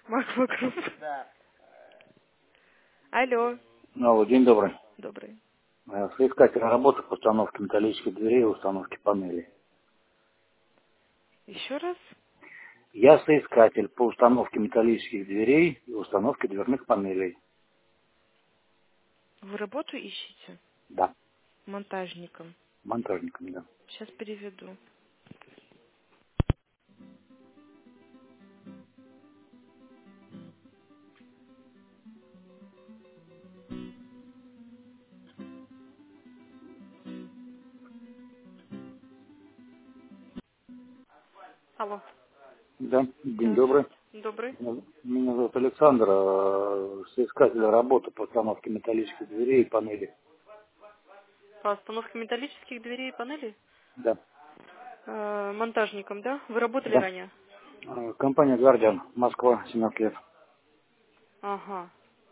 Маква Групп. Алло. Алло, день добрый. Добрый. Соискатель работы по установке металлических дверей и установке панелей. Еще раз? Я соискатель по установке металлических дверей и установке дверных панелей. Вы работу ищете? Да, Монтажником. монтажником, да. Сейчас переведу. Алло. Да, день добрый. Здравствуйте. Добрый. Меня зовут Александр, соискатель работы по установке металлических дверей и панелей. По установке металлических дверей и панелей? Да, Монтажником, да? Вы работали да. ранее? Компания «Гвардиан», Москва, 17 лет. Ага.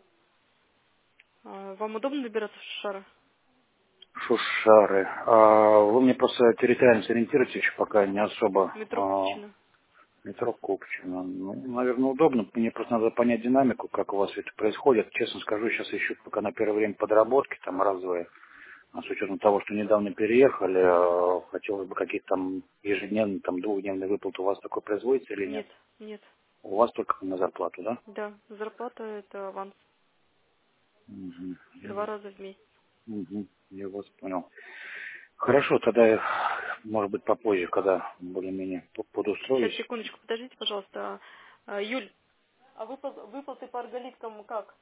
Вам удобно добираться в Шушары? Шушары. Вы мне просто территориально сориентируете еще пока не особо. Метро Купчино. Метро Купчино. Ну, наверное, удобно. Мне просто надо понять динамику, как у вас это происходит. Честно скажу, сейчас ищу пока на первое время подработки, там разовые. А с учетом того, что недавно переехали, хотелось бы какие-то там ежедневные, там двухдневные выплаты у вас такой производится или нет? Нет, нет. У вас только на зарплату, да? Да, зарплата это аванс. Мгм. 2 раза в месяц. Я вас понял. Хорошо, тогда, может быть, попозже, когда более-менее Сейчас, подустроюсь. секундочку, подождите, пожалуйста. Юль, а выплаты по арголиткам как?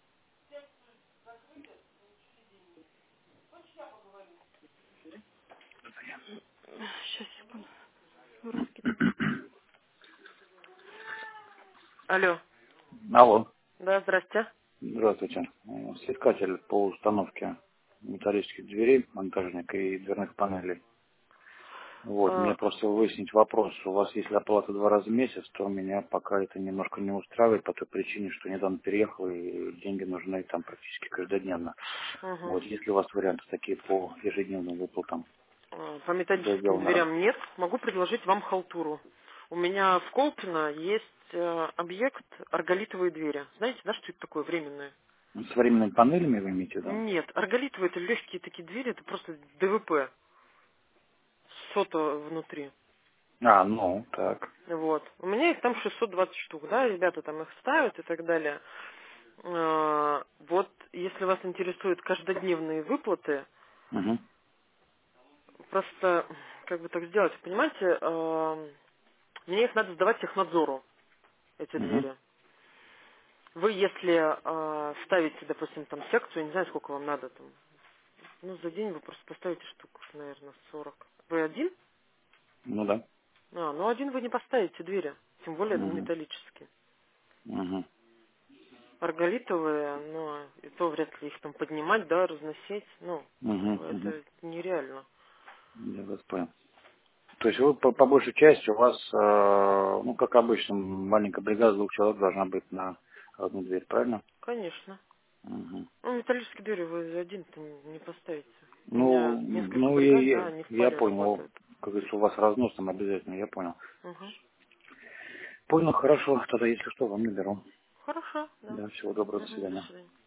Сейчас, секунду. Русский там. Алло. Алло. Да, здрасте. Здравствуйте. Соискатель по установке металлических дверей, монтажник и дверных панелей. Вот, мне А, просто выяснить вопрос. У вас если оплата 2 раза в месяц, то меня пока это немножко не устраивает по той причине, что недавно переехал и деньги нужны там практически каждодневно. угу. Вот, есть ли у вас варианты такие по ежедневным выплатам По за металлическим сделанный раз? дверям нет. Могу предложить вам халтуру. У меня в Колпино есть объект арголитовые двери. Знаете, да, что это такое временное? С временными панелями вы имеете в виду? Нет, арголитовые это легкие такие двери, это просто ДВП. Сото внутри. Ну, так. Вот. У меня их там 620 штук, да, ребята там их ставят и так далее. Вот, если вас интересуют каждодневные выплаты, Угу. просто, как бы так сделать, понимаете, мне их надо сдавать технадзору, эти Угу. двери. Вы, если ставите, допустим, там секцию, я не знаю, сколько вам надо там, ну, за день вы просто поставите штук, наверное, 40. Вы один? Ну да. Ну один вы не поставите двери, тем более Угу. металлические. Угу. Арголитовые, и то вряд ли их там поднимать, да, разносить, Угу. Угу. это нереально. Я вас понял. То есть вы по большей части у вас, как обычно, маленькая бригада 2 человек должна быть на одну дверь, правильно? Конечно. Мгм. Ну, металлические двери вы за один-то не поставите. У меня несколько Ну, бригад, да, они в я паре понял. работают. Как говорится, у вас разнос там обязательно, я понял. Угу. Понял, хорошо. Тогда, если что, вам наберу. Хорошо, да. Да, всего доброго, до Угу, до свидания. свидания.